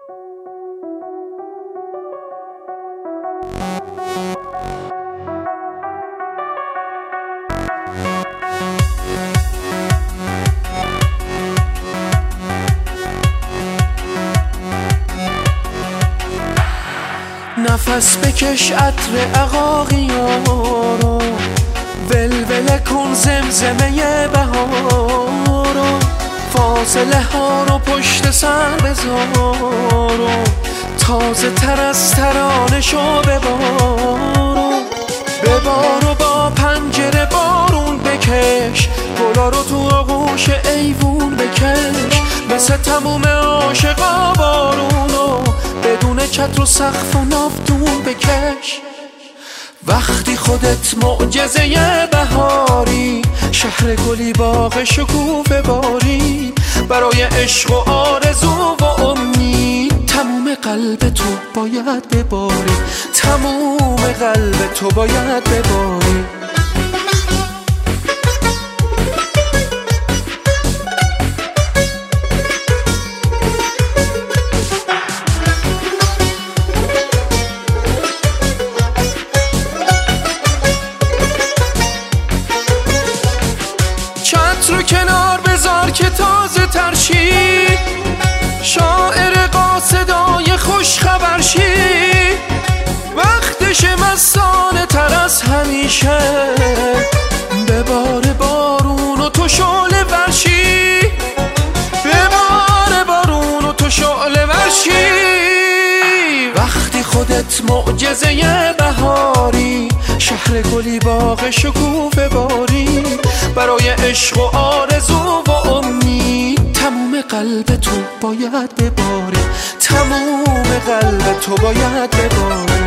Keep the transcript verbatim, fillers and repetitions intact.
نفس بکش عطر عقاقیارو، ولوله کن زمزمه بهارو، فاصله ها رو پشت سر بذارو، تازه تر از ترانه شو ببارو. ببارو با پنجره بارون بکش، گلا رو تو آغوش ایوون بکش، مثل تموم عاشقا بارونو بدون چتر و سقف و ناودون بکش. وقتی خودت معجزه بهاری، شهر گلی باغ شکوفه باری، برای عشق و آرزو و امید تموم قلب تو باید بباری، تموم قلب تو باید بباری. رو کنار بذار که تازه ترشی، شاعر قاصدای خوش خبر شی، وقتش مستانه تر از همیشه، ببار بارون و تو شعله ورشی، ببار بارون و تو شعله ورشی. وقتی خودت معجزه بهاری، شهر گلی باغ شکوفه باری، برای عشق و آرزو و امید تموم قلب تو باید بباری، تموم قلب تو باید بباری.